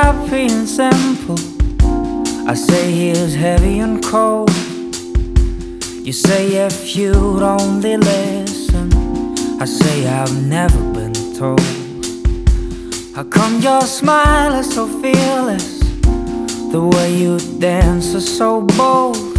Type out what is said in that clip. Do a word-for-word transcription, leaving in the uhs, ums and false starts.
happy and simple. I say he is heavy and cold. You say if you'd only listen, I say I've never been told. How come your smile is so fearless? The way you dance is so bold.